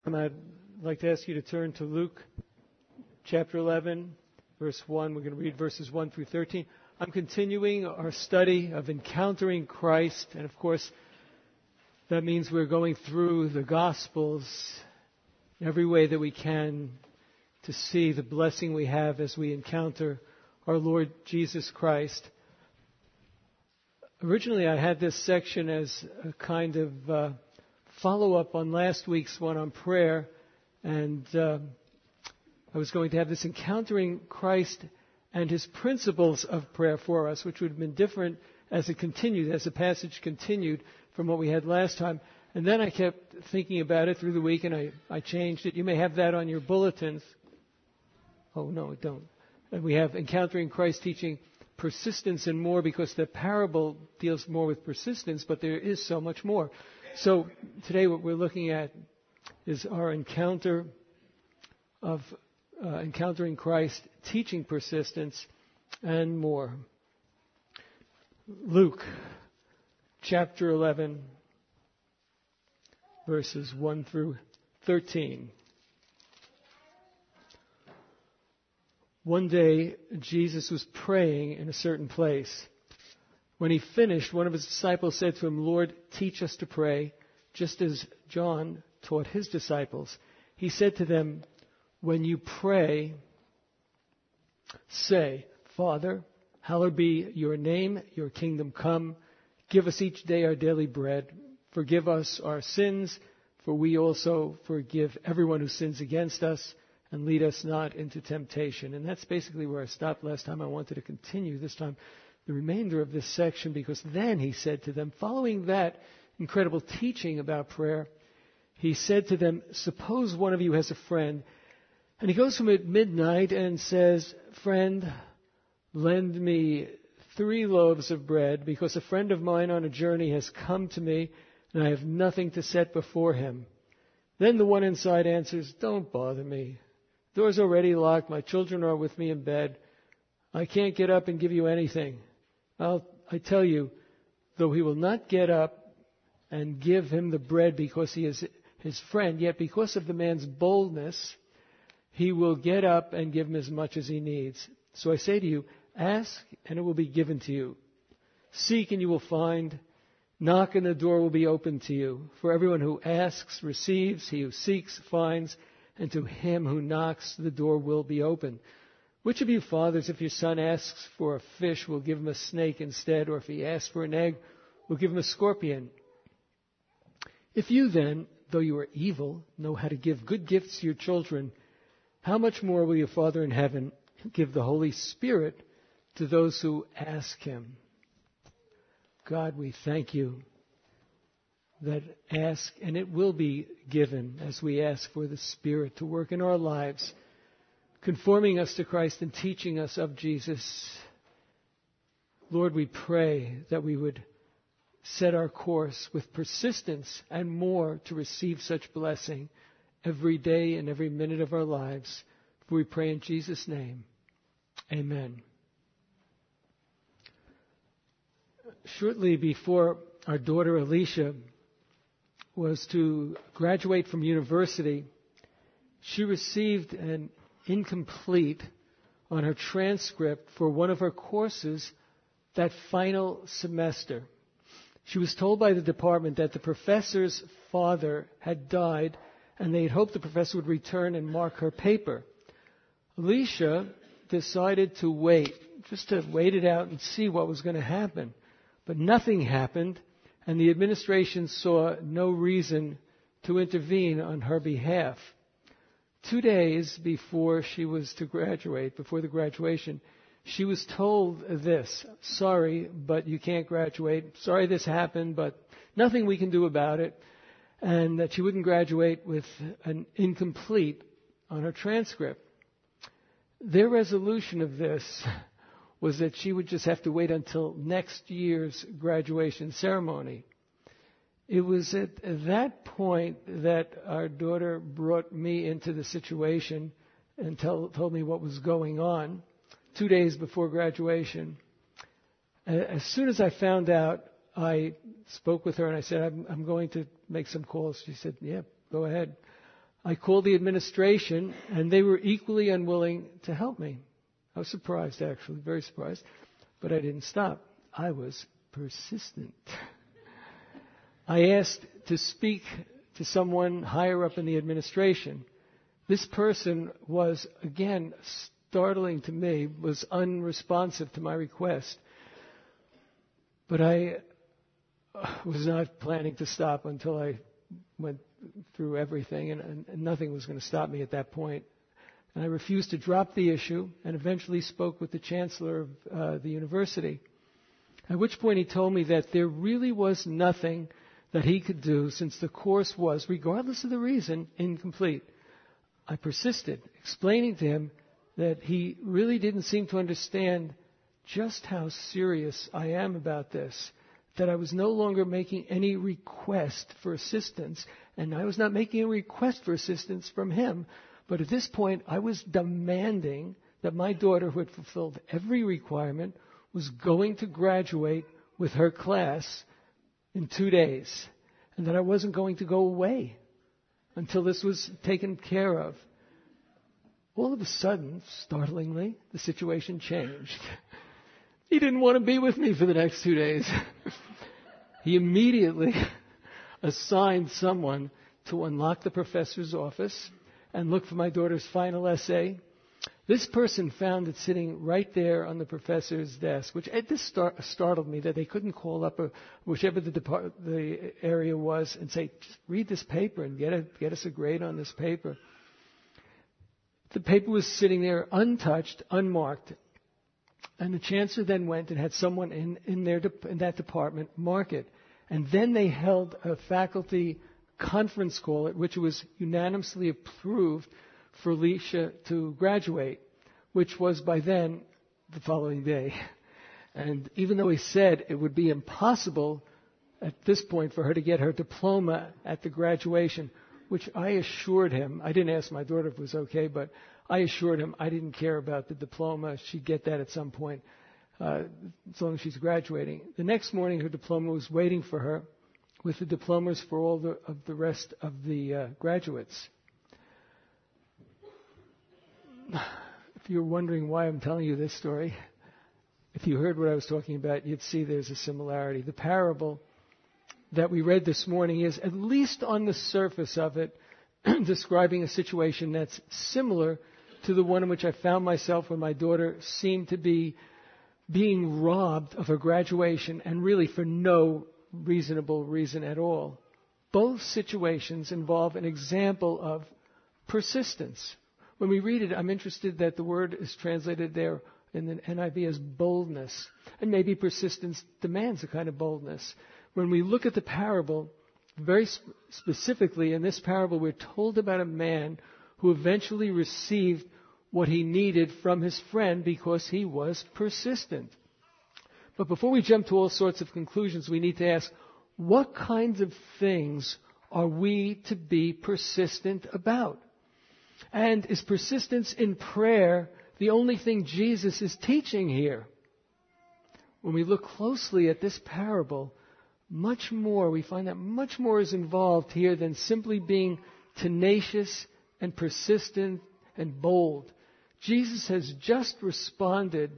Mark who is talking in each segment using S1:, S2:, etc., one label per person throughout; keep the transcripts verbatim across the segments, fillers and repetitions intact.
S1: I'd like to ask you to turn to Luke chapter eleven, verse one. We're going to read verses one through thirteen. I'm continuing our study of encountering Christ, and of course, that means we're going through the Gospels in every way that we can to see the blessing we have as we encounter our Lord Jesus Christ. Originally, I had this section as a kind of uh, follow-up on last week's one on prayer, and uh, I was going to have this encountering Christ and His principles of prayer for us, which would have been different as it continued, as the passage continued from what we had last time. And then I kept thinking about it through the week, and I, I changed it. You may have that on your bulletins. Oh, no, don't. And we have encountering Christ, teaching persistence and more, because the parable deals more with persistence, but there is so much more. So today what we're looking at is our encounter of uh, encountering Christ, teaching persistence, and more. Luke chapter eleven, verses one through thirteen. One day, Jesus was praying in a certain place. When he finished, one of his disciples said to him, "Lord, teach us to pray, just as John taught his disciples." He said to them, "When you pray, say, 'Father, hallowed be your name, your kingdom come. Give us each day our daily bread. Forgive us our sins, for we also forgive everyone who sins against us. And lead us not into temptation.'" And that's basically where I stopped last time. I wanted to continue this time the remainder of this section, because then he said to them, following that incredible teaching about prayer, he said to them, "Suppose one of you has a friend, and he goes to him at midnight and says, 'Friend, lend me three loaves of bread, because a friend of mine on a journey has come to me, and I have nothing to set before him.' Then the one inside answers, 'Don't bother me. The door's already locked. My children are with me in bed. I can't get up and give you anything.' I'll, I tell you, though he will not get up and give him the bread because he is his friend, yet because of the man's boldness, he will get up and give him as much as he needs. So I say to you, ask and it will be given to you. Seek and you will find. Knock and the door will be opened to you. For everyone who asks receives, he who seeks finds, and to him who knocks the door will be opened. Which of you fathers, if your son asks for a fish, will give him a snake instead? Or if he asks for an egg, will give him a scorpion? If you then, though you are evil, know how to give good gifts to your children, how much more will your Father in heaven give the Holy Spirit to those who ask him?" God, we thank you that ask and it will be given as we ask for the Spirit to work in our lives, conforming us to Christ and teaching us of Jesus. Lord, we pray that we would set our course with persistence and more to receive such blessing every day and every minute of our lives. For we pray in Jesus' name. Amen. Shortly before our daughter Alicia was to graduate from university, she received an incomplete on her transcript for one of her courses that final semester. She was told by the department that the professor's father had died and they had hoped the professor would return and mark her paper. Alicia decided to wait, just to wait it out and see what was going to happen. But nothing happened, and the administration saw no reason to intervene on her behalf. Two days before she was to graduate, before the graduation, she was told this: "Sorry, but you can't graduate. Sorry this happened, but nothing we can do about it." And that she wouldn't graduate with an incomplete on her transcript. Their resolution of this was that she would just have to wait until next year's graduation ceremony. It was at that point that our daughter brought me into the situation and tell, told me what was going on two days before graduation. As soon as I found out, I spoke with her and I said, I'm, I'm going to make some calls. She said, yeah, go ahead. I called the administration, and they were equally unwilling to help me. I was surprised, actually, very surprised. But I didn't stop. I was persistent. I asked to speak to someone higher up in the administration. This person was, again, startling to me, was unresponsive to my request. But I was not planning to stop until I went through everything, and, and nothing was going to stop me at that point. And I refused to drop the issue, and eventually spoke with the chancellor of uh, the university, at which point he told me that there really was nothing that he could do since the course was, regardless of the reason, incomplete. I persisted, explaining to him that he really didn't seem to understand just how serious I am about this, that I was no longer making any request for assistance, and I was not making a request for assistance from him, but at this point I was demanding that my daughter, who had fulfilled every requirement, was going to graduate with her class in two days, and that I wasn't going to go away until this was taken care of. All of a sudden, startlingly, the situation changed. He didn't want to be with me for the next two days. He immediately assigned someone to unlock the professor's office and look for my daughter's final essay. This person found it sitting right there on the professor's desk, which at this start, startled me that they couldn't call up a, whichever the, depart, the area was and say, just read this paper and get, a, get us a grade on this paper. The paper was sitting there untouched, unmarked. And the chancellor then went and had someone in, in, their de- in that department mark it. And then they held a faculty conference call at which it was unanimously approved for Alicia to graduate, which was by then the following day. And even though he said it would be impossible at this point for her to get her diploma at the graduation, which I assured him, I didn't ask my daughter if it was okay, but I assured him I didn't care about the diploma. She'd get that at some point, uh, as long as she's graduating. The next morning, her diploma was waiting for her with the diplomas for all the, of the rest of the uh, graduates. If you're wondering why I'm telling you this story, if you heard what I was talking about, you'd see there's a similarity. The parable that we read this morning is, at least on the surface of it, describing a situation that's similar to the one in which I found myself when my daughter seemed to be being robbed of her graduation, and really for no reasonable reason at all. Both situations involve an example of persistence. When we read it, I'm interested that the word is translated there in the N I V as boldness. And maybe persistence demands a kind of boldness. When we look at the parable, very sp- specifically in this parable, we're told about a man who eventually received what he needed from his friend because he was persistent. But before we jump to all sorts of conclusions, we need to ask, what kinds of things are we to be persistent about? And is persistence in prayer the only thing Jesus is teaching here? When we look closely at this parable, much more, we find that much more is involved here than simply being tenacious and persistent and bold. Jesus has just responded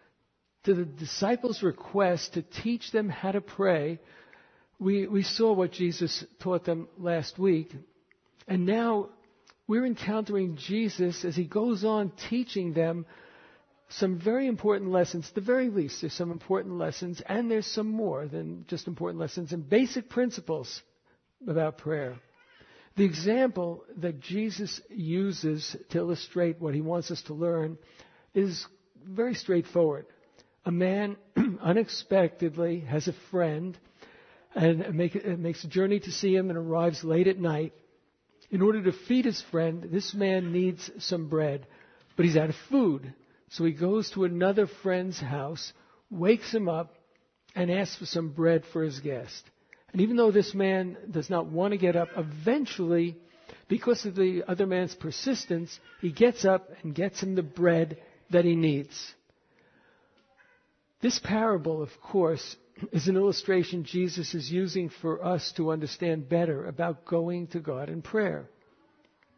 S1: to the disciples' request to teach them how to pray. We, we saw what Jesus taught them last week. And now we're encountering Jesus as he goes on teaching them some very important lessons. At the very least, there's some important lessons, and there's some more than just important lessons and basic principles about prayer. The example that Jesus uses to illustrate what he wants us to learn is very straightforward. A man unexpectedly has a friend and make, makes a journey to see him and arrives late at night. In order to feed his friend, this man needs some bread, but he's out of food. So he goes to another friend's house, wakes him up, and asks for some bread for his guest. And even though this man does not want to get up, eventually, because of the other man's persistence, he gets up and gets him the bread that he needs. This parable, of course, is an illustration Jesus is using for us to understand better about going to God in prayer.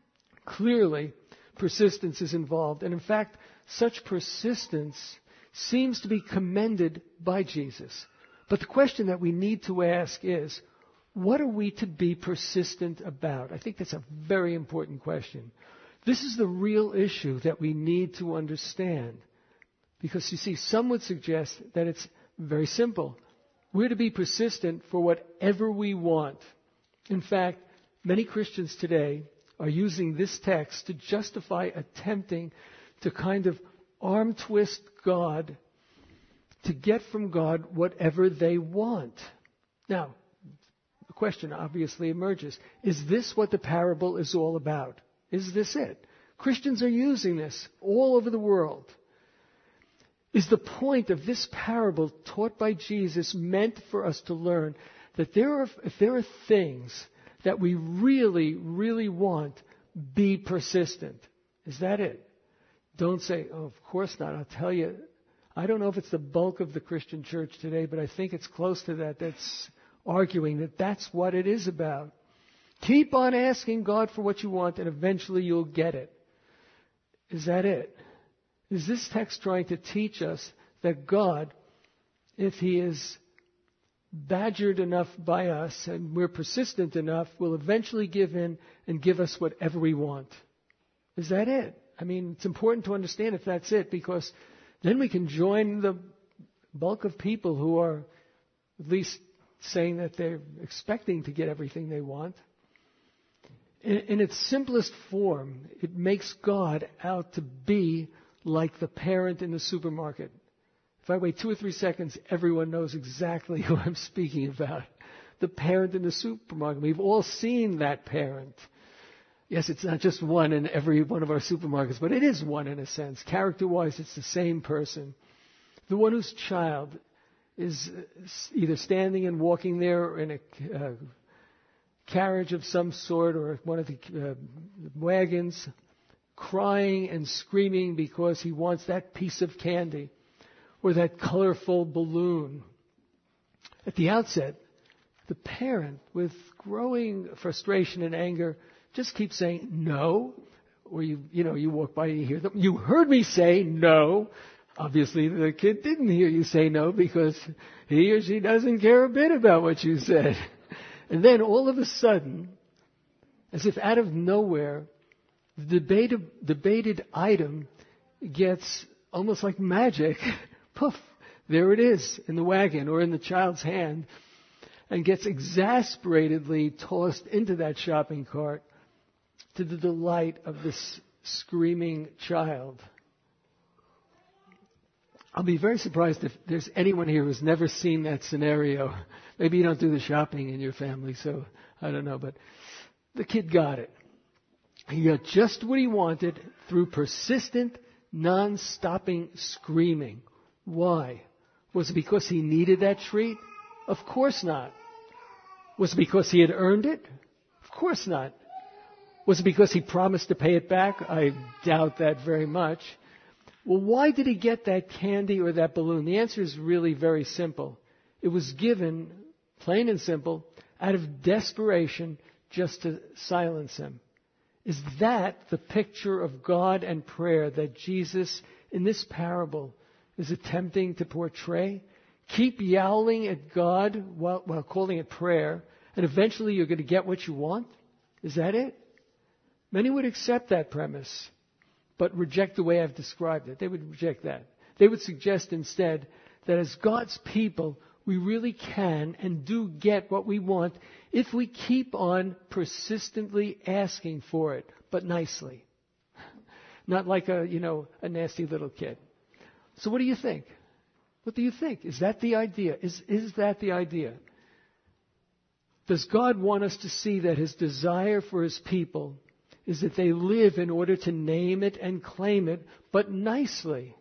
S1: Clearly, persistence is involved. And in fact, such persistence seems to be commended by Jesus. But the question that we need to ask is, what are we to be persistent about? I think that's a very important question. This is the real issue that we need to understand. Because you see, some would suggest that it's very simple. We're to be persistent for whatever we want. In fact, many Christians today are using this text to justify attempting to kind of arm twist God to get from God whatever they want. Now, the question obviously emerges. Is this what the parable is all about? Is this it? Christians are using this all over the world. Is the point of this parable taught by Jesus meant for us to learn that there are, if there are things that we really, really want, be persistent? Is that it? Don't say, oh, of course not. I'll tell you, I don't know if it's the bulk of the Christian church today, but I think it's close to that. That's arguing that that's what it is about. Keep on asking God for what you want, and eventually you'll get it. Is that it? Is this text trying to teach us that God, if He is badgered enough by us and we're persistent enough, will eventually give in and give us whatever we want? Is that it? I mean, it's important to understand if that's it, because then we can join the bulk of people who are at least saying that they're expecting to get everything they want. In, in its simplest form, it makes God out to be like the parent in the supermarket. If I wait two or three seconds, everyone knows exactly who I'm speaking about. The parent in the supermarket. We've all seen that parent. Yes, it's not just one in every one of our supermarkets, but it is one in a sense. Character-wise, it's the same person. The one whose child is either standing and walking there or in a uh, carriage of some sort or one of the uh, wagons, crying and screaming because he wants that piece of candy or that colorful balloon. At the outset, the parent, with growing frustration and anger, just keeps saying no. Or you, you know, you walk by and you hear them. You heard me say no. Obviously, the kid didn't hear you say no because he or she doesn't care a bit about what you said. And then all of a sudden, as if out of nowhere, the debated, debated item gets almost like magic. Poof, there it is in the wagon or in the child's hand, and gets exasperatedly tossed into that shopping cart to the delight of this screaming child. I'll be very surprised if there's anyone here who's never seen that scenario. Maybe you don't do the shopping in your family, so I don't know. But the kid got it. He got just what he wanted through persistent, non-stopping screaming. Why? Was it because he needed that treat? Of course not. Was it because he had earned it? Of course not. Was it because he promised to pay it back? I doubt that very much. Well, why did he get that candy or that balloon? The answer is really very simple. It was given, plain and simple, out of desperation just to silence him. Is that the picture of God and prayer that Jesus, in this parable, is attempting to portray? Keep yowling at God while, while calling it prayer, and eventually you're going to get what you want? Is that it? Many would accept that premise, but reject the way I've described it. They would reject that. They would suggest instead that as God's people, we really can and do get what we want if we keep on persistently asking for it, but nicely. Not like a, you know, a nasty little kid. So what do you think? What do you think? Is that the idea? Is, is that the idea? Does God want us to see that His desire for His people is that they live in order to name it and claim it, but nicely?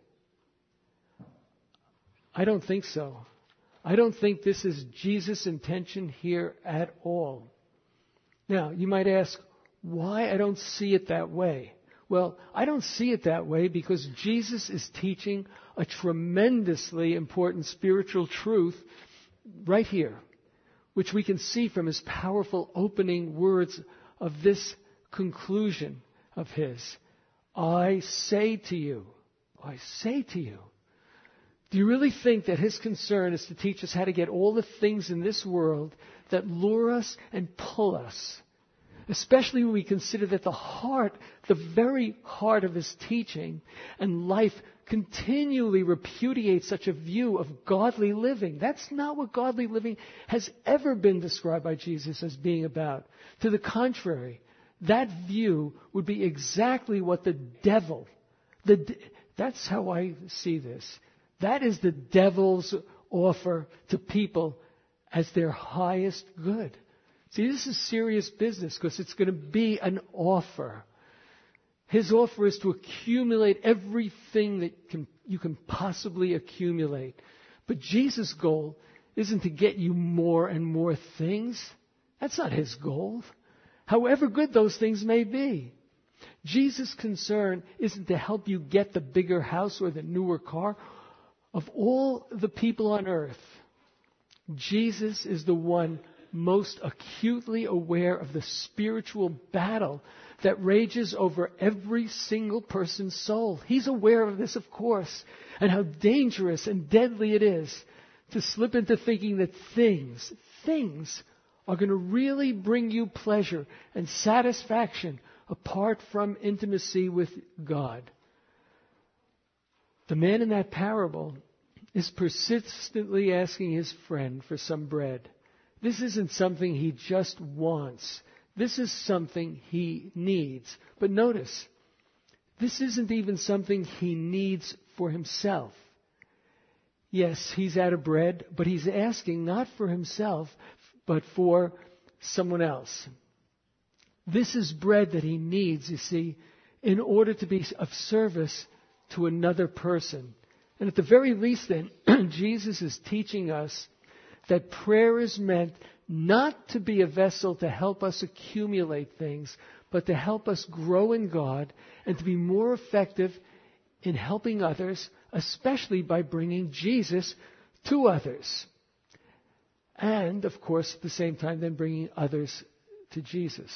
S1: I don't think so. I don't think this is Jesus' intention here at all. Now, you might ask, why I don't see it that way? Well, I don't see it that way because Jesus is teaching a tremendously important spiritual truth right here, which we can see from His powerful opening words of this conclusion of his. I say to you, I say to you. Do you really think that his concern is to teach us how to get all the things in this world that lure us and pull us? Especially when we consider that the heart, the very heart of his teaching and life continually repudiates such a view of godly living. That's not what godly living has ever been described by Jesus as being about. To the contrary, that view would be exactly what the devil, the, that's how I see this. That is the devil's offer to people as their highest good. See, this is serious business because it's going to be an offer. His offer is to accumulate everything that can, you can possibly accumulate. But Jesus' goal isn't to get you more and more things. That's not his goal. However good those things may be. Jesus' concern isn't to help you get the bigger house or the newer car. Of all the people on earth, Jesus is the one most acutely aware of the spiritual battle that rages over every single person's soul. He's aware of this, of course, and how dangerous and deadly it is to slip into thinking that things, things are going to really bring you pleasure and satisfaction apart from intimacy with God. The man in that parable is persistently asking his friend for some bread. This isn't something he just wants. This is something he needs. But notice, this isn't even something he needs for himself. Yes, he's out of bread, but he's asking not for himself, but for someone else. This is bread that he needs, you see, in order to be of service to another person. And at the very least then, Jesus is teaching us that prayer is meant not to be a vessel to help us accumulate things, but to help us grow in God and to be more effective in helping others, especially by bringing Jesus to others. And, of course, at the same time, then bringing others to Jesus.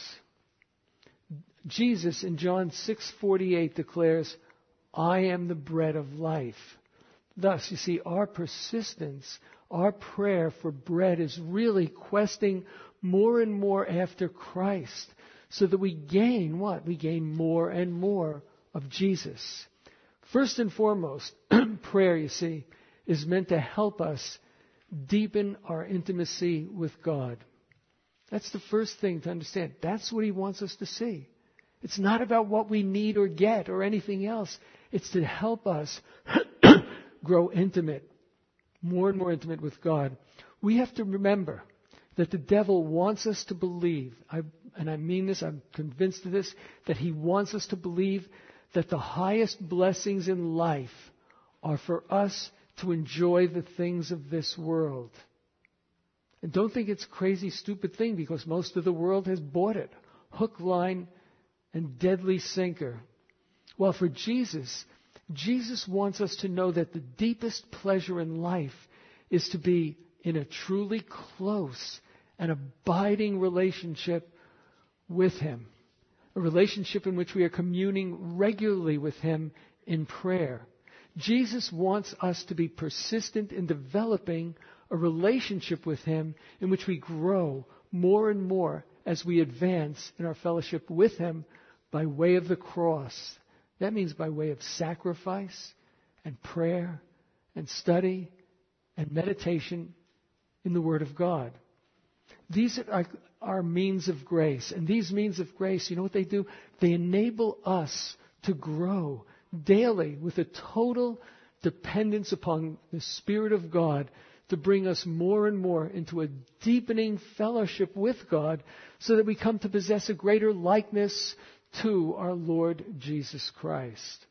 S1: Jesus in John six forty-eight declares, I am the bread of life. Thus, you see, our persistence, our prayer for bread is really questing more and more after Christ so that we gain what? We gain more and more of Jesus. First and foremost, prayer, you see, is meant to help us deepen our intimacy with God. That's the first thing to understand. That's what he wants us to see. It's not about what we need or get or anything else. It's to help us grow intimate, more and more intimate with God. We have to remember that the devil wants us to believe, I, and I mean this, I'm convinced of this, that he wants us to believe that the highest blessings in life are for us to enjoy the things of this world. And don't think it's a crazy, stupid thing, because most of the world has bought it. Hook, line, and deadly sinker. Well, for Jesus, Jesus wants us to know that the deepest pleasure in life is to be in a truly close and abiding relationship with him. A relationship in which we are communing regularly with him in prayer. Jesus wants us to be persistent in developing a relationship with him in which we grow more and more as we advance in our fellowship with him by way of the cross. That means by way of sacrifice and prayer and study and meditation in the Word of God. These are our means of grace. And these means of grace, you know what they do? They enable us to grow daily with a total dependence upon the Spirit of God to bring us more and more into a deepening fellowship with God so that we come to possess a greater likeness to our Lord Jesus Christ.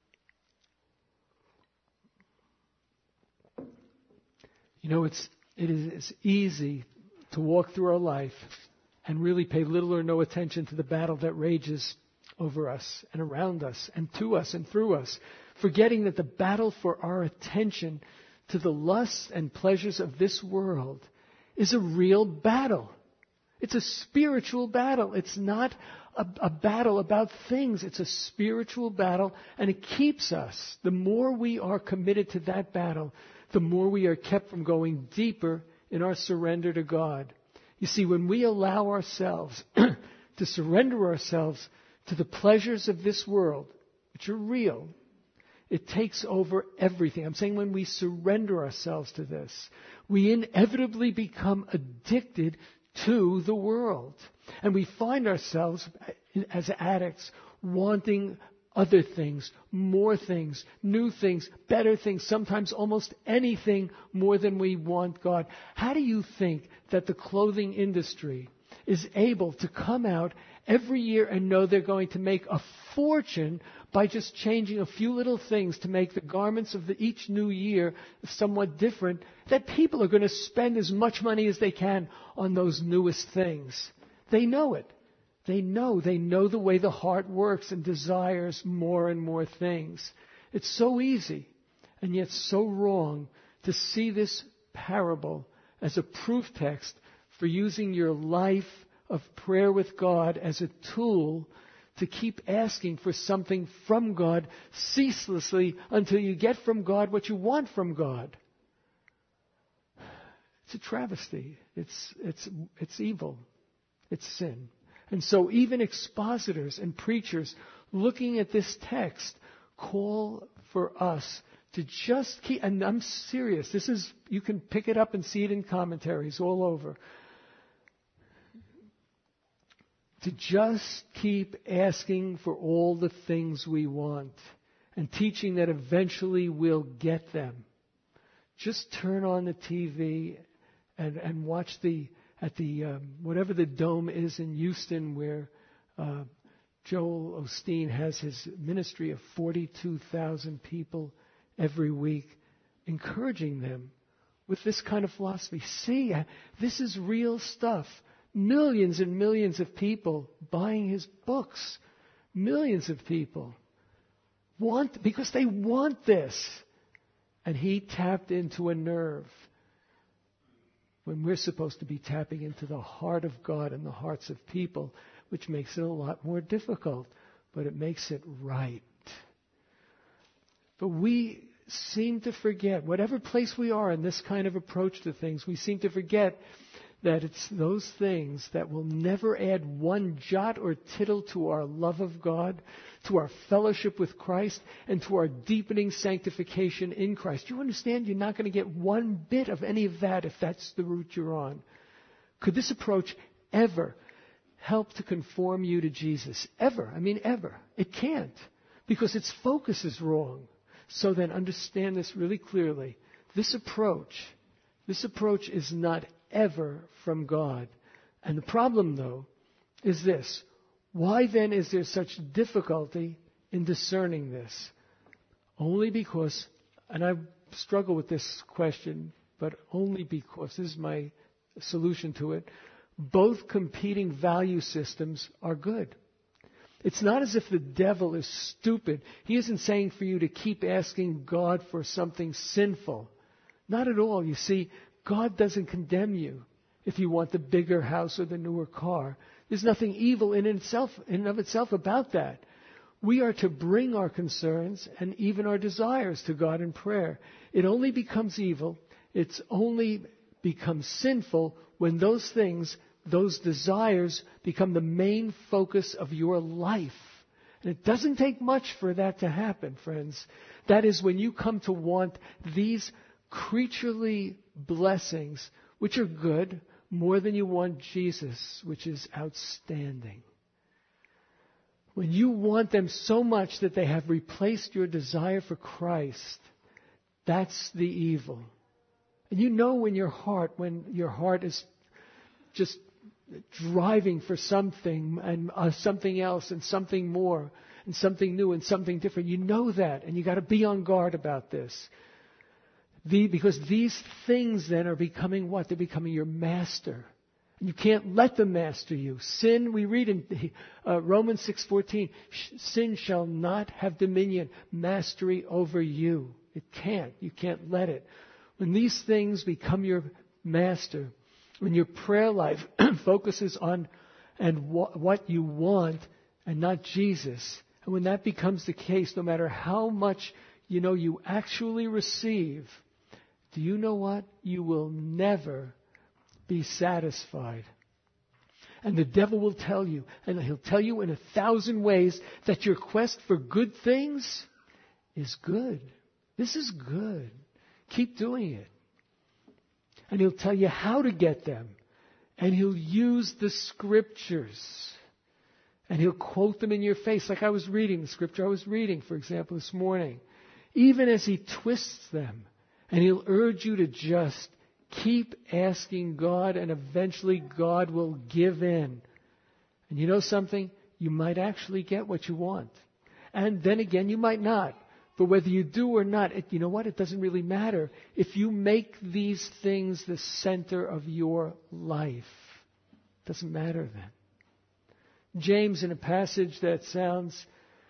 S1: You know, it's it is easy to walk through our life and really pay little or no attention to the battle that rages over us and around us and to us and through us, forgetting that the battle for our attention to the lusts and pleasures of this world is a real battle. It's a spiritual battle. It's not a, a battle about things. It's a spiritual battle, and it keeps us. The more we are committed to that battle, the more we are kept from going deeper in our surrender to God. You see, when we allow ourselves to surrender ourselves to the pleasures of this world, which are real, it takes over everything. I'm saying when we surrender ourselves to this, we inevitably become addicted to the world. And we find ourselves, as addicts, wanting other things, more things, new things, better things, sometimes almost anything more than we want God. How do you think that the clothing industry is able to come out every year and know they're going to make a fortune by just changing a few little things to make the garments of the, each new year somewhat different, that people are going to spend as much money as they can on those newest things? They know it. They know. They know the way the heart works and desires more and more things. It's so easy and yet so wrong to see this parable as a proof text for using your life of prayer with God as a tool to keep asking for something from God ceaselessly until you get from God what you want from God. It's a travesty. It's, it's, it's evil. It's sin. And so even expositors and preachers looking at this text call for us to just keep, and I'm serious, this is, you can pick it up and see it in commentaries all over, to just keep asking for all the things we want and teaching that eventually we'll get them. Just turn on the T V and, and watch the, at the, um, whatever the dome is in Houston where uh, Joel Osteen has his ministry of forty-two thousand people every week, encouraging them with this kind of philosophy. See, this is real stuff. Millions and millions of people buying his books. Millions of people want, because they want this. And he tapped into a nerve when we're supposed to be tapping into the heart of God and the hearts of people, which makes it a lot more difficult, but it makes it right. But we seem to forget, whatever place we are in this kind of approach to things, we seem to forget that it's those things that will never add one jot or tittle to our love of God, to our fellowship with Christ, and to our deepening sanctification in Christ. You understand? You're not going to get one bit of any of that if that's the route you're on. Could this approach ever help to conform you to Jesus? Ever. I mean, ever. It can't, because its focus is wrong. So then understand this really clearly. This approach, this approach is not ever from God. And the problem, though, is this. Why then is there such difficulty in discerning this? Only because, and I struggle with this question, but only because, this is my solution to it, both competing value systems are good. It's not as if the devil is stupid. He isn't saying for you to keep asking God for something sinful. Not at all. You see, God doesn't condemn you if you want the bigger house or the newer car. There's nothing evil in itself, in and of itself about that. We are to bring our concerns and even our desires to God in prayer. It only becomes evil, it's only becomes sinful when those things, those desires, become the main focus of your life. And it doesn't take much for that to happen, friends. That is when you come to want these creaturely blessings, which are good, more than you want Jesus, which is outstanding. When you want them so much that they have replaced your desire for Christ, that's the evil. And you know in your heart, when your heart is just driving for something and uh, something else and something more and something new and something different, you know that, and you got to be on guard about this. The, because these things then are becoming what? They're becoming your master. And you can't let them master you. Sin, we read in uh, Romans six fourteen, sin shall not have dominion, mastery over you. It can't. You can't let it. When these things become your master, when your prayer life focuses on and wh- what you want and not Jesus, and when that becomes the case, no matter how much you know you actually receive, do you know what? You will never be satisfied. And the devil will tell you, and he'll tell you in a thousand ways, that your quest for good things is good. This is good. Keep doing it. And he'll tell you how to get them. And he'll use the scriptures. And he'll quote them in your face, like I was reading the scripture I was reading, for example, this morning. Even as he twists them. And he'll urge you to just keep asking God, and eventually God will give in. And you know something? You might actually get what you want. And then again, you might not. But whether you do or not, it, you know what? It doesn't really matter if you make these things the center of your life. It doesn't matter then. James, in a passage that sounds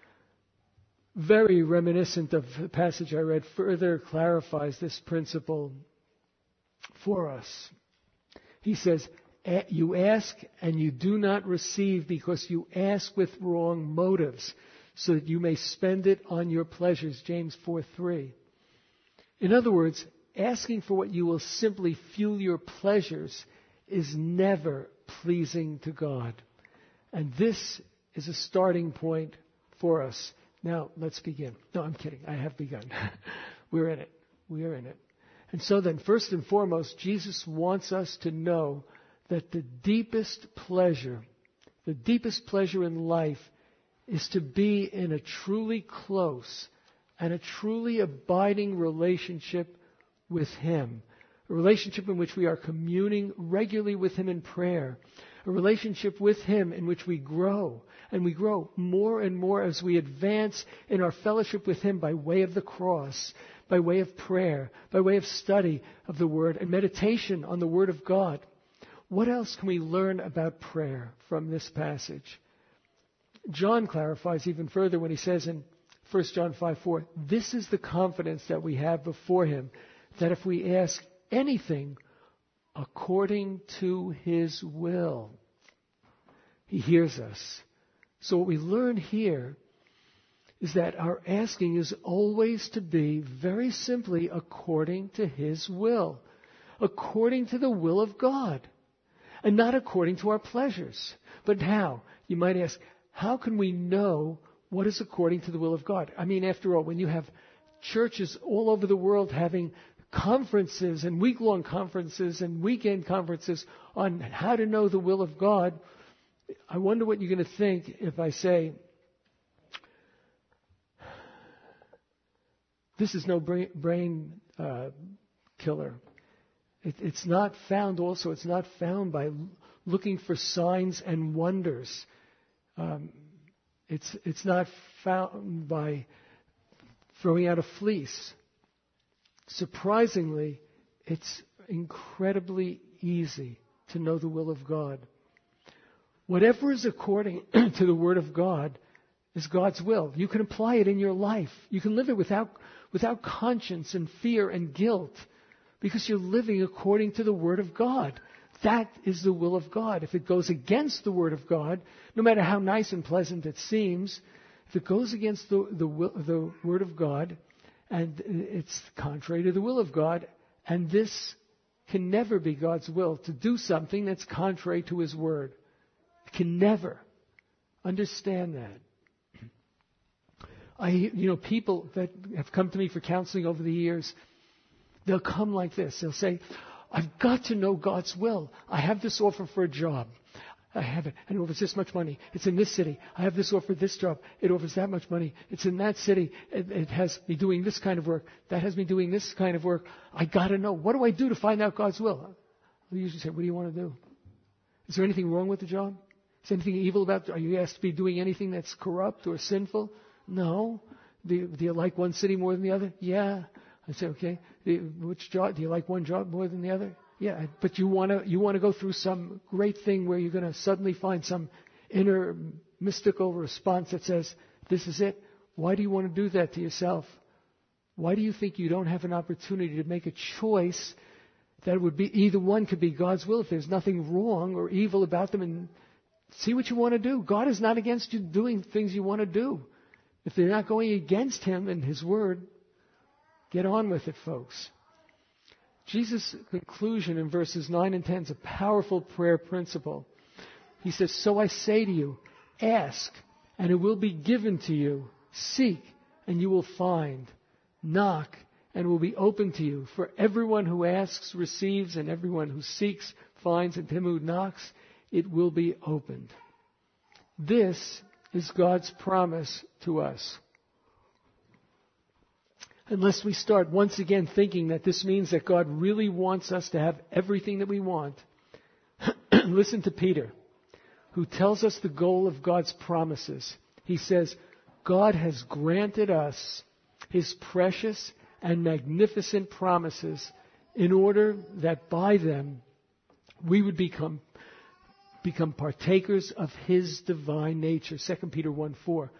S1: very reminiscent of the passage I read, further clarifies this principle for us. He says, you ask and you do not receive because you ask with wrong motives, so that you may spend it on your pleasures. James four three. In other words, asking for what you will simply fuel your pleasures is never pleasing to God. And this is a starting point for us. Now, let's begin. No, I'm kidding. I have begun. We're in it. We are in it. And so then, first and foremost, Jesus wants us to know that the deepest pleasure, the deepest pleasure in life is to be in a truly close and a truly abiding relationship with Him. A relationship in which we are communing regularly with Him in prayer. A relationship with Him in which we grow. And we grow more and more as we advance in our fellowship with Him by way of the cross, by way of prayer, by way of study of the Word and meditation on the Word of God. What else can we learn about prayer from this passage? John clarifies even further when he says in First John five four, this is the confidence that we have before Him, that if we ask anything according to His will, He hears us. So what we learn here is that our asking is always to be very simply according to His will, according to the will of God, and not according to our pleasures. But how? You might ask, how can we know what is according to the will of God? I mean, after all, when you have churches all over the world having conferences and week-long conferences and weekend conferences on how to know the will of God, I wonder what you're going to think if I say, this is no brain, brain uh, killer. It, it's not found also, it's not found by looking for signs and wonders. Um, it's, it's not found by throwing out a fleece. Surprisingly, it's incredibly easy to know the will of God. Whatever is according to the Word of God is God's will. You can apply it in your life. You can live it without, without conscience and fear and guilt because you're living according to the Word of God. That is the will of God. If it goes against the Word of God, no matter how nice and pleasant it seems, if it goes against the, the, will, the Word of God, and it's contrary to the will of God, and this can never be God's will, to do something that's contrary to His Word. It can never. Understand that. I, you know, people that have come to me for counseling over the years, they'll come like this. They'll say, I've got to know God's will. I have this offer for a job. I have it, and it offers this much money. It's in this city. I have this offer, this job. It offers that much money. It's in that city. It, it has me doing this kind of work. That has me doing this kind of work. I got to know. What do I do to find out God's will? I usually say, what do you want to do? Is there anything wrong with the job? Is there anything evil about it? Are you asked to be doing anything that's corrupt or sinful? No. Do you, do you like one city more than the other? Yeah. I say, okay. Which job? Do you like one job more than the other? Yeah, but you want to you want to go through some great thing where you're going to suddenly find some inner mystical response that says, this is it. Why do you want to do that to yourself? Why do you think you don't have an opportunity to make a choice that it would be, either one could be God's will if there's nothing wrong or evil about them, and see what you want to do. God is not against you doing things you want to do. If they're not going against Him and His Word, get on with it, folks. Jesus' conclusion in verses nine and ten is a powerful prayer principle. He says, "So I say to you, ask, and it will be given to you. Seek, and you will find. Knock, and it will be open to you. For everyone who asks receives, and everyone who seeks finds, and to him who knocks it will be opened." This is God's promise to us. Unless we start once again thinking that this means that God really wants us to have everything that we want, listen to Peter, who tells us the goal of God's promises. He says, God has granted us His precious and magnificent promises in order that by them we would become become partakers of His divine nature. Second Peter one four.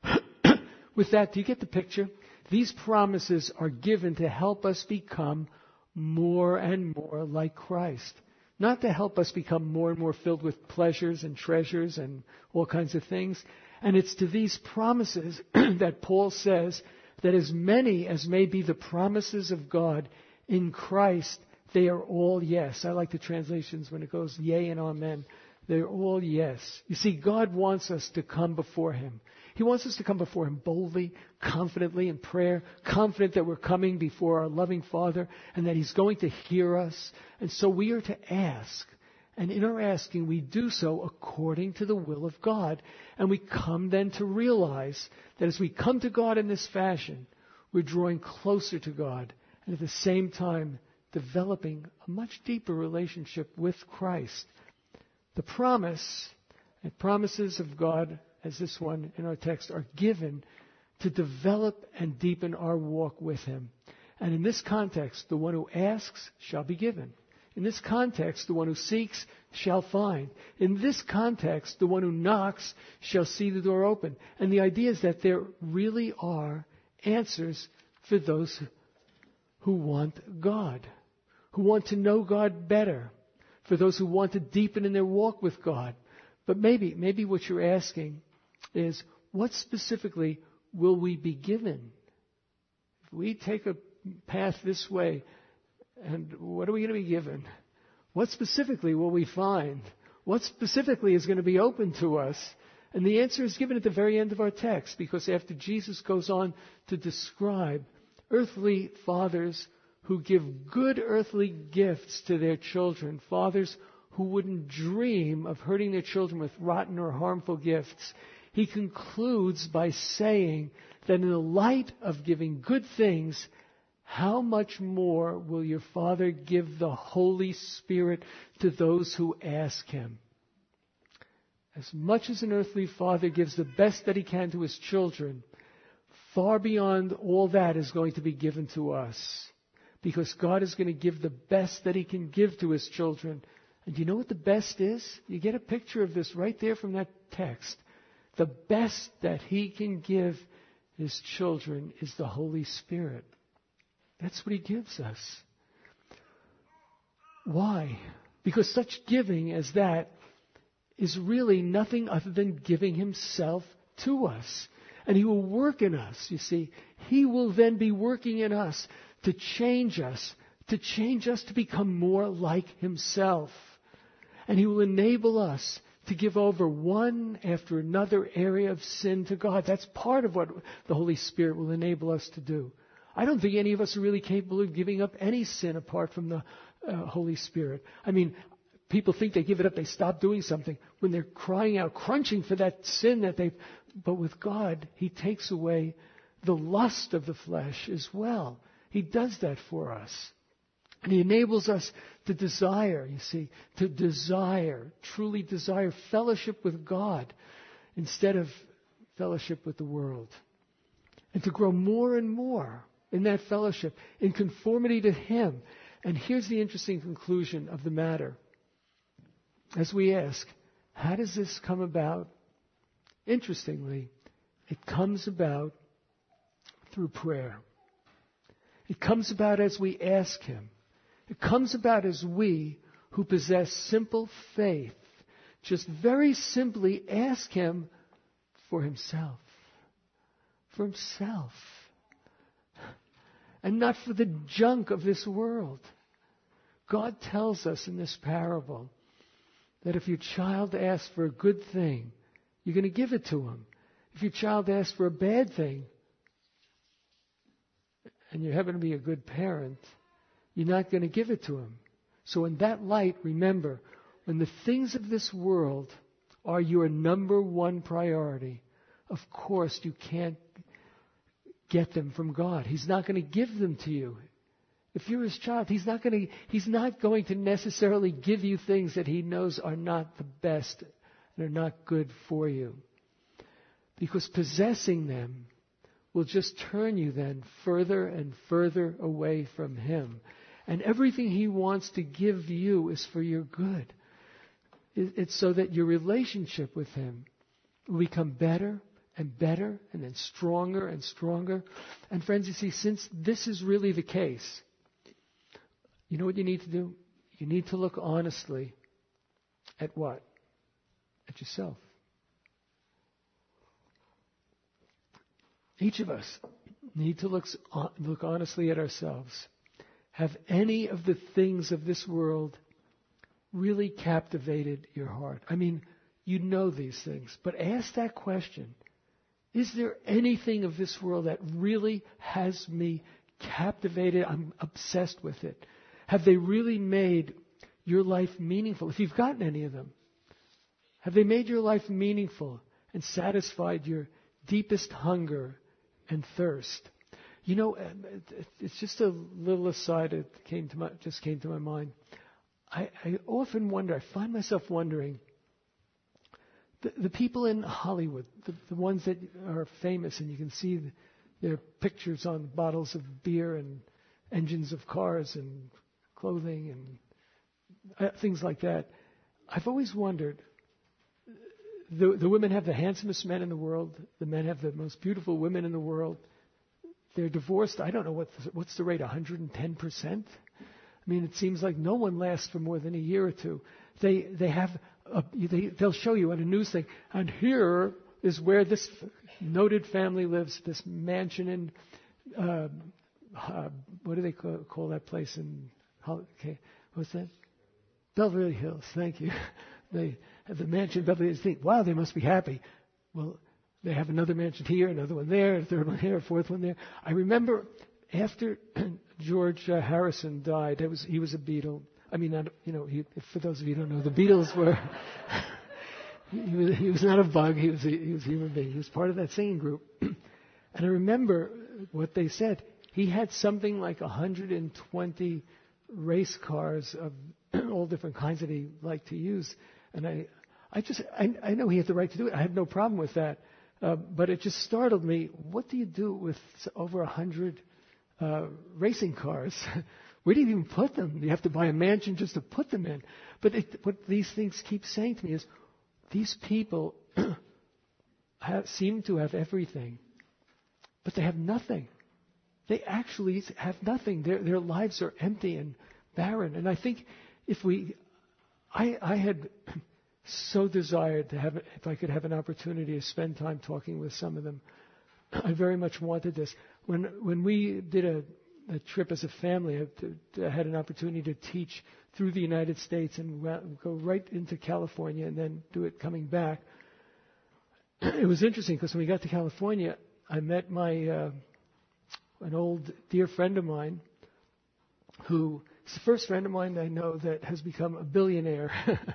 S1: With that, do you get the picture? These promises are given to help us become more and more like Christ. Not to help us become more and more filled with pleasures and treasures and all kinds of things. And it's to these promises that Paul says that as many as may be the promises of God in Christ, they are all yes. I like the translations when it goes yea and amen. They're all yes. You see, God wants us to come before Him. He wants us to come before Him boldly, confidently in prayer, confident that we're coming before our loving Father and that He's going to hear us. And so we are to ask. And in our asking, we do so according to the will of God. And we come then to realize that as we come to God in this fashion, we're drawing closer to God and at the same time developing a much deeper relationship with Christ. The promise and promises of God, as this one in our text, are given to develop and deepen our walk with Him. And in this context, the one who asks shall be given. In this context, the one who seeks shall find. In this context, the one who knocks shall see the door open. And the idea is that there really are answers for those who want God, who want to know God better, for those who want to deepen in their walk with God. But maybe, maybe what you're asking is, what specifically will we be given? If we take a path this way, and what are we going to be given? What specifically will we find? What specifically is going to be open to us? And the answer is given at the very end of our text, because after Jesus goes on to describe earthly fathers who give good earthly gifts to their children, fathers who wouldn't dream of hurting their children with rotten or harmful gifts, he concludes by saying that in the light of giving good things, how much more will your Father give the Holy Spirit to those who ask Him? As much as an earthly father gives the best that he can to his children, far beyond all that is going to be given to us. Because God is going to give the best that He can give to His children. And do you know what the best is? You get a picture of this right there from that text. The best that He can give His children is the Holy Spirit. That's what He gives us. Why? Because such giving as that is really nothing other than giving Himself to us. And He will work in us, you see. He will then be working in us to change us, to change us to become more like Himself. And He will enable us to give over one after another area of sin to God. That's part of what the Holy Spirit will enable us to do. I don't think any of us are really capable of giving up any sin apart from the uh, Holy Spirit. I mean, people think they give it up, they stop doing something when they're crying out, crunching for that sin that they've... But with God, He takes away the lust of the flesh as well. He does that for us. And He enables us to desire, you see, to desire, truly desire fellowship with God instead of fellowship with the world. And to grow more and more in that fellowship, in conformity to Him. And here's the interesting conclusion of the matter. As we ask, how does this come about? Interestingly, it comes about through prayer. It comes about as we ask Him. It comes about as we who possess simple faith just very simply ask Him for Himself. For Himself. And not for the junk of this world. God tells us in this parable that if your child asks for a good thing, you're going to give it to him. If your child asks for a bad thing, and you happen to be a good parent, you're not going to give it to him. So in that light, remember, when the things of this world are your number one priority, of course you can't get them from God. He's not going to give them to you. If you're His child, He's not going to, He's not going to necessarily give you things that He knows are not the best and are not good for you. Because possessing them will just turn you then further and further away from Him. And everything He wants to give you is for your good. It's so that your relationship with Him will become better and better and then stronger and stronger. And friends, you see, since this is really the case, you know what you need to do? You need to look honestly at what? At yourself. Each of us need to look, look honestly at ourselves. Have any of the things of this world really captivated your heart? I mean, you know these things, but ask that question. Is there anything of this world that really has me captivated? I'm obsessed with it. Have they really made your life meaningful? If you've gotten any of them, have they made your life meaningful and satisfied your deepest hunger and thirst? You know, it's just a little aside that came to my, just came to my mind. I, I often wonder, I find myself wondering, the, the people in Hollywood, the, the ones that are famous, and you can see the, their pictures on bottles of beer and engines of cars and clothing and uh, things like that. I've always wondered, the, the women have the handsomest men in the world. The men have the most beautiful women in the world. They're divorced. I don't know what the, what's the rate, one hundred ten percent? I mean, it seems like no one lasts for more than a year or two. They they have a, they, they'll show you on a news thing, and here is where this noted family lives. This mansion in uh, uh, what do they call, call that place in? Okay, what's that? Beverly Hills. Thank you. They have the mansion in Beverly Hills. Think, wow, they must be happy. Well, they have another mansion here, another one there, a third one here, a fourth one there. I remember after George uh, Harrison died, it was, he was a Beatle. I mean, not, you know, he, for those of you who don't know, the Beatles were, he, was, he was not a bug, he was a, he was a human being. He was part of that singing group. And I remember what they said. He had something like one hundred twenty race cars of all different kinds that he liked to use. And I, I just, I, I know he had the right to do it. I had no problem with that. Uh, but it just startled me. What do you do with over a hundred uh, racing cars? Where do you even put them? You have to buy a mansion just to put them in. But it, what these things keep saying to me is, these people have, seem to have everything, but they have nothing. They actually have nothing. Their their lives are empty and barren. And I think if we, I I had so desired to have, if I could have an opportunity to spend time talking with some of them. I very much wanted this. When when we did a, a trip as a family, I, to, I had an opportunity to teach through the United States and go right into California and then do it coming back. It was interesting because when we got to California, I met my uh, an old dear friend of mine who is the first friend of mine I know that has become a billionaire.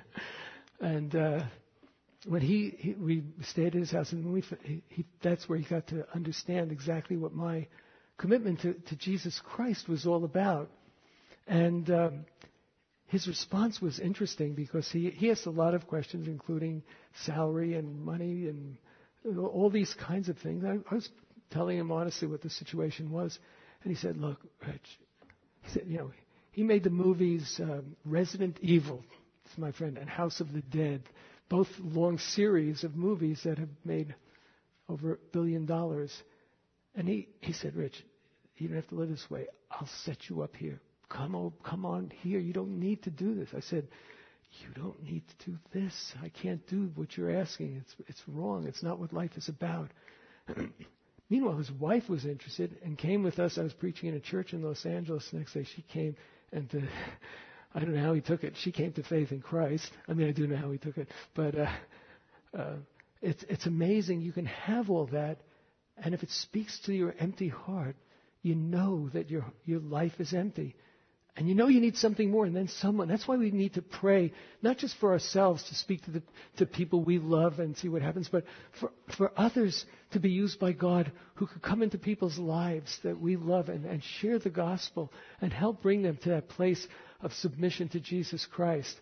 S1: And uh, when he, he, we stayed at his house, and when we, he, he, that's where he got to understand exactly what my commitment to, to Jesus Christ was all about. And um, his response was interesting because he, he asked a lot of questions, including salary and money and all these kinds of things. I, I was telling him honestly what the situation was, and he said, "Look, Rich," he said, "you know, he made the movies um, Resident Evil." My friend, and House of the Dead, both long series of movies that have made over a billion dollars. And he, he said, "Rich, you don't have to live this way. I'll set you up here. come on, come on here. You don't need to do this. I said, you don't need to do this. I can't do what you're asking. It's, it's wrong. It's not what life is about. Meanwhile, his wife was interested and came with us. I was preaching in a church in Los Angeles. The next day she came, and uh, I don't know how he took it. She came to faith in Christ. I mean, I do know how he took it. But uh, uh, it's, it's amazing. You can have all that, and if it speaks to your empty heart, you know that your your life is empty. And you know you need something more, and then someone. That's why we need to pray, not just for ourselves to speak to the to people we love and see what happens, but for, for others to be used by God who could come into people's lives that we love and, and share the gospel and help bring them to that place of submission to Jesus Christ.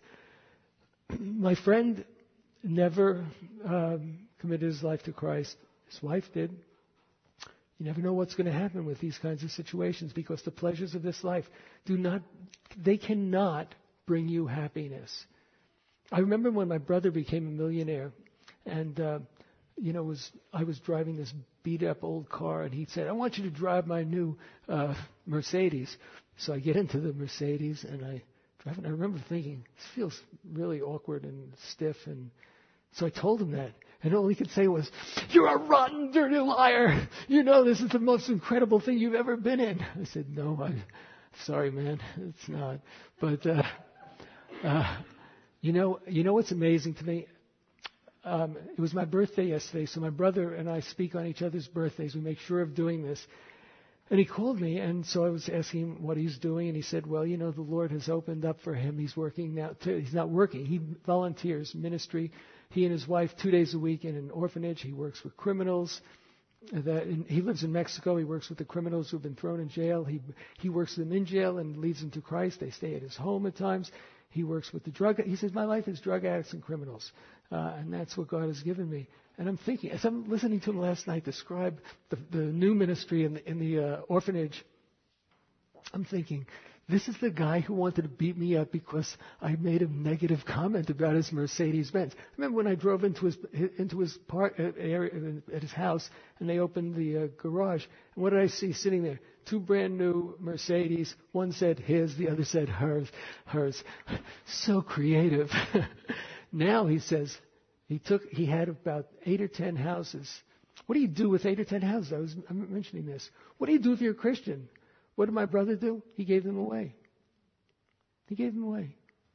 S1: My friend never um, committed his life to Christ. His wife did. You never know what's going to happen with these kinds of situations, because the pleasures of this life do not, they cannot bring you happiness. I remember when my brother became a millionaire, and uh, you know, was I was driving this beat up old car, and he said, "I want you to drive my new uh, Mercedes." So I get into the Mercedes and I drive, and I remember thinking, this feels really awkward and stiff, and so I told him that. And all he could say was, "You're a rotten, dirty liar. You know this is the most incredible thing you've ever been in." I said, "No, I'm sorry, man. It's not." But, uh, uh, you know, you know what's amazing to me? Um, it was my birthday yesterday, so my brother and I speak on each other's birthdays. We make sure of doing this. And he called me, and so I was asking him what he's doing, and he said, "Well, you know, the Lord has opened up for him. He's working now. To, he's not working. He volunteers ministry. He and his wife, two days a week in an orphanage. He works with criminals. That in, he lives in Mexico. He works with the criminals who have been thrown in jail. He he works with them in jail and leads them to Christ. They stay at his home at times. He works with the drug. He says, my life is drug addicts and criminals, uh, and that's what God has given me." And I'm thinking, as I'm listening to him last night describe the, the new ministry in the, in the uh, orphanage, I'm thinking, this is the guy who wanted to beat me up because I made a negative comment about his Mercedes-Benz. I remember when I drove into his into his park area at his house, and they opened the uh, garage. And what did I see sitting there? Two brand new Mercedes. One said his, the other said hers. Hers. So creative. Now he says he took. He had about eight or ten houses. What do you do with eight or ten houses? I was I'm mentioning this. What do you do if you're a Christian? What did my brother do? He gave them away. He gave them away.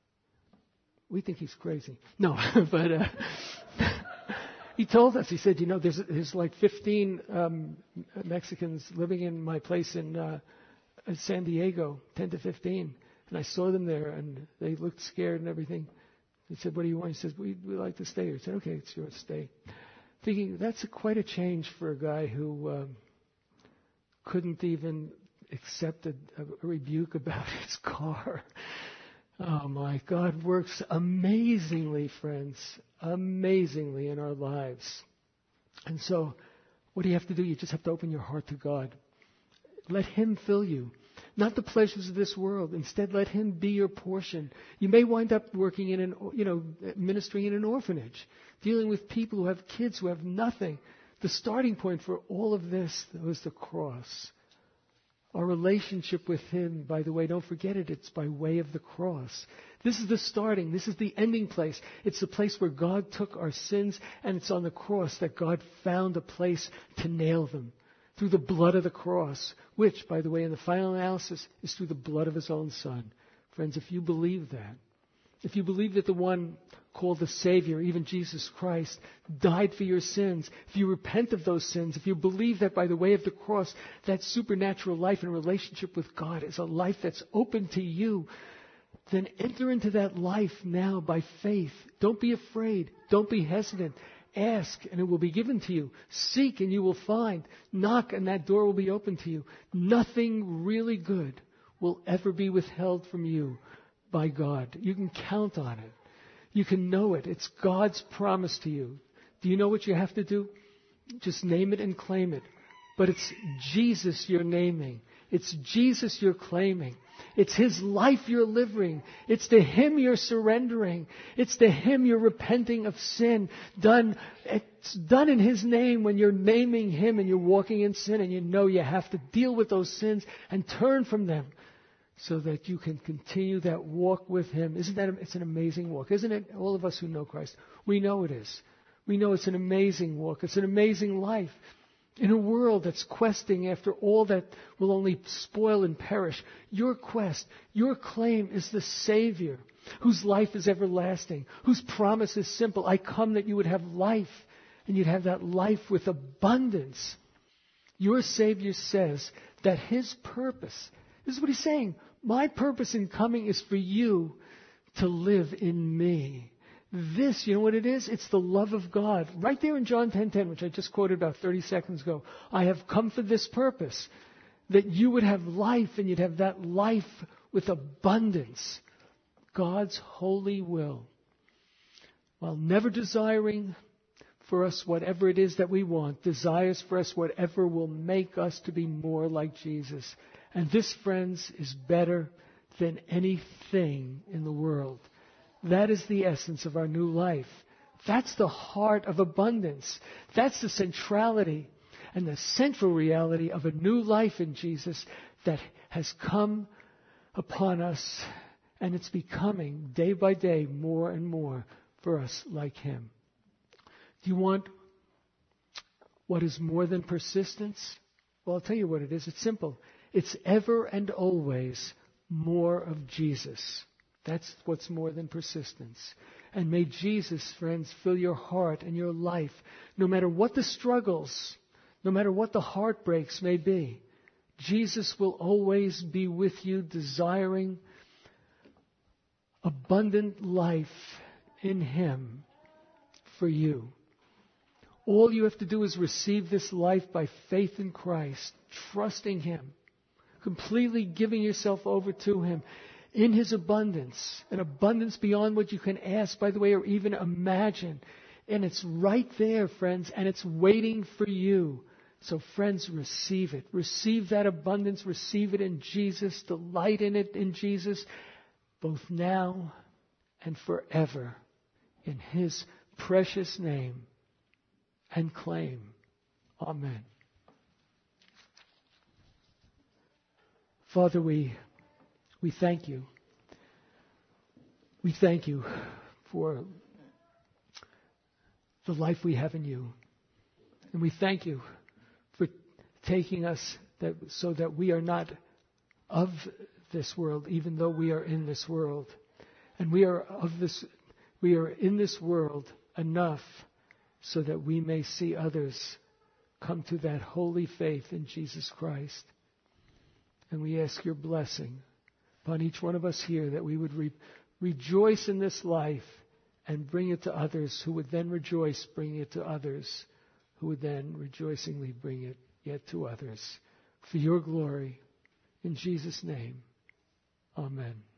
S1: We think he's crazy. No, but uh, he told us, he said, you know, there's, there's like fifteen um, Mexicans living in my place in uh, San Diego, ten to fifteen. And I saw them there, and they looked scared and everything. He said, "What do you want?" He says, we, we like to stay here. I said, "Okay, it's yours, stay." Thinking, that's a, quite a change for a guy who um, couldn't even accepted a rebuke about his car. Oh my, God works amazingly, friends, amazingly in our lives. And so, what do you have to do? You just have to open your heart to God. Let Him fill you. Not the pleasures of this world. Instead, let Him be your portion. You may wind up working in an, you know, ministering in an orphanage, dealing with people who have kids who have nothing. The starting point for all of this was the cross. Our relationship with Him, by the way, don't forget it, it's by way of the cross. This is the starting. This is the ending place. It's the place where God took our sins, and it's on the cross that God found a place to nail them. Through the blood of the cross, which, by the way, in the final analysis, is through the blood of His own Son. Friends, if you believe that, if you believe that the one called the Savior, even Jesus Christ, died for your sins, if you repent of those sins, if you believe that by the way of the cross, that supernatural life and relationship with God is a life that's open to you, then enter into that life now by faith. Don't be afraid. Don't be hesitant. Ask, and it will be given to you. Seek, and you will find. Knock, and that door will be open to you. Nothing really good will ever be withheld from you by God. You can count on it. You can know it. It's God's promise to you. Do you know what you have to do? Just name it and claim it. But it's Jesus you're naming. It's Jesus you're claiming. It's His life you're living. It's to Him you're surrendering. It's to Him you're repenting of sin. Done, it's done in His name when you're naming Him and you're walking in sin and you know you have to deal with those sins and turn from them. so that you can continue that walk with Him. Isn't that, it's an amazing walk, isn't it? All of us who know Christ, we know it is. We know it's an amazing walk. It's an amazing life. In a world that's questing after all that will only spoil and perish, your quest, your claim is the Savior, whose life is everlasting, whose promise is simple. I come that you would have life, and you'd have that life with abundance. Your Savior says that His purpose, this is what He's saying, my purpose in coming is for you to live in me. This, you know what it is? It's the love of God. Right there in John ten ten, which I just quoted about thirty seconds ago. I have come for this purpose, that you would have life, and you'd have that life with abundance. God's holy will. While never desiring for us whatever it is that we want, desires for us whatever will make us to be more like Jesus. And this, friends, is better than anything in the world. That is the essence of our new life. That's the heart of abundance. That's the centrality and the central reality of a new life in Jesus that has come upon us, and it's becoming day by day more and more for us like Him. Do you want what is more than persistence? Well, I'll tell you what it is. It's simple. It's ever and always more of Jesus. That's what's more than persistence. And may Jesus, friends, fill your heart and your life, no matter what the struggles, no matter what the heartbreaks may be. Jesus will always be with you, desiring abundant life in Him for you. All you have to do is receive this life by faith in Christ, trusting Him, completely giving yourself over to Him. In His abundance, an abundance beyond what you can ask, by the way, or even imagine. And it's right there, friends, and it's waiting for you. So, friends, receive it. Receive that abundance. Receive it in Jesus. Delight in it in Jesus, both now and forever. In His precious name and claim. Amen. Father, we... We thank you. We thank you for the life we have in you. And we thank you for taking us that, so that we are not of this world, even though we are in this world. And we are of this, we are in this world enough so that we may see others come to that holy faith in Jesus Christ. And we ask your blessing upon each one of us here, that we would re- rejoice in this life and bring it to others, who would then rejoice bringing it to others, who would then rejoicingly bring it yet to others. For your glory, in Jesus' name, amen.